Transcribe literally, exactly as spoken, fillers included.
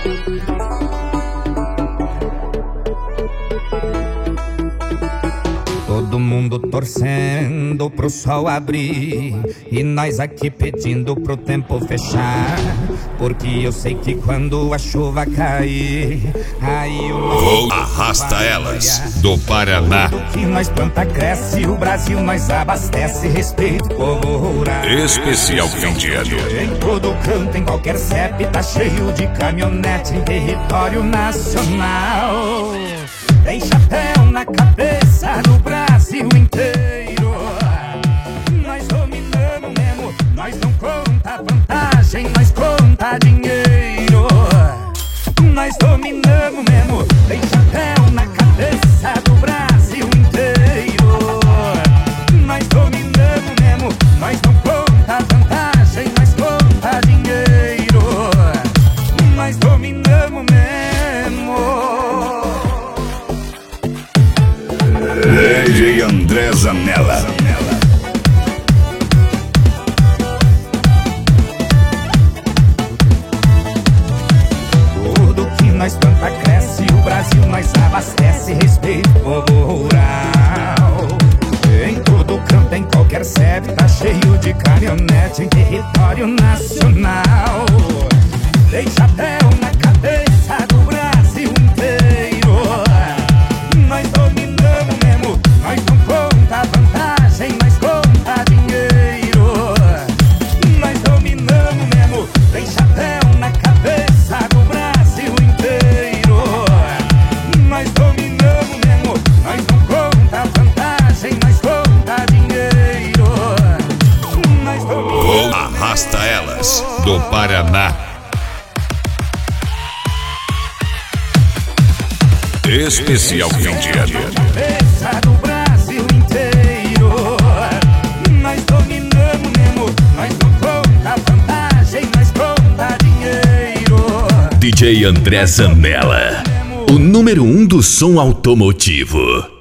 Todo mundo torcendo pro sol abrir e nós aqui pedindo pro tempo fechar, porque eu sei que quando a chuva cair, aí o Vou Arrasta Elas, do Paraná. Tudo que nós planta cresce, o Brasil nós abastece. Respeito povo rural. Especial fim de ano. Em todo canto, em qualquer C E P, tá cheio de caminhonete em território nacional. Tem chapéu na cabeça no Brasil inteiro. Nós dominamos mesmo, nós não conta vantagem, nós conta dinheiro. Nós dominamos mesmo, tem chapéu na cabeça do Brasil inteiro. Nós dominamos mesmo, nós não conta vantagem, nós conta dinheiro. Nós dominamos mesmo. D J André Zanella. Tudo que nós planta cresce, o Brasil nós abastece. Respeito povo rural. Em todo canto, em qualquer C E P, tá cheio de caminhonete em território nacional. Tem chapéu na cabeça do Brasil inteiro. Nós dominamos mesmo, nós não conta vantagem, nós conta dinheiro. Nós dominamos mesmo, tem chapéu na cabeça do Brasil inteiro. Nós dominamos mesmo, nós não conta vantagem, nós conta dinheiro. Nós dominamos. Vou Arrasta Elas, do Paraná. Especial fim de ano. Cabeça do Brasil inteiro. Nós dominamos mesmo, nós não conta vantagem, nós conta dinheiro. D J André Zanella, o número um do som automotivo.